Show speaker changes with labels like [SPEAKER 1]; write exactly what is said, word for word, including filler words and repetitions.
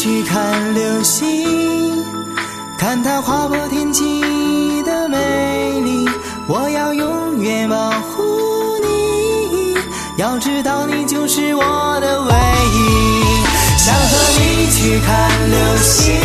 [SPEAKER 1] 去看流星，看它划破天际的美丽。我要永远保护你，要知道你就是我的唯一。想和你去看流星，